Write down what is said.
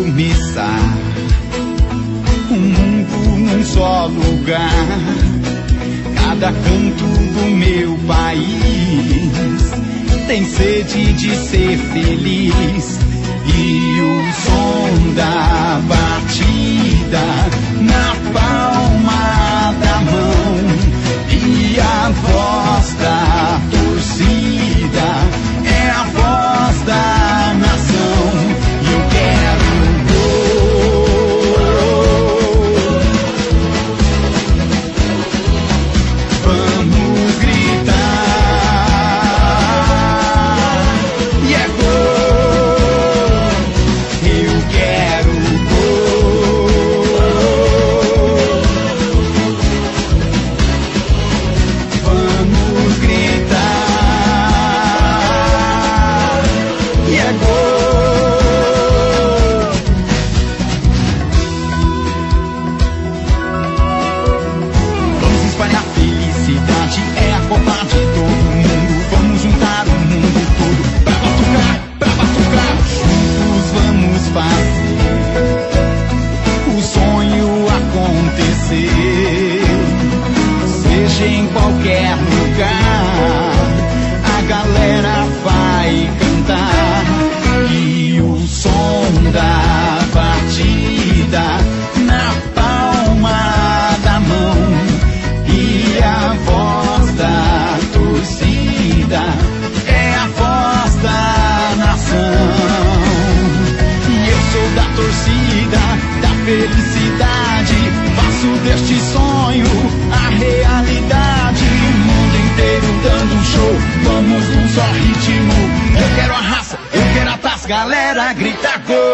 começar. Um mundo num só lugar, cada canto do meu país tem sede de ser feliz. E o som da batida na palma da mão e a voz da torcida é a voz da nação. E eu quero vamos gritar. E é gol. Eu quero gol. Vamos gritar. E é gol. Vamos espalhar felicidade, é a Copa de todo mundo. Vamos juntar o mundo todo pra batucar. Juntos vamos fazer o sonho acontecer. Seja em qualquer lugar, a galera vai cantar. E o som da batida na palma da mão e a voz da torcida é a voz da nação. E eu sou da torcida, da felicidade, faço deste sonho a realidade. O mundo inteiro dando um show, vamos num só ritmo. Eu quero a raça, eu quero a taça, galera grita gol.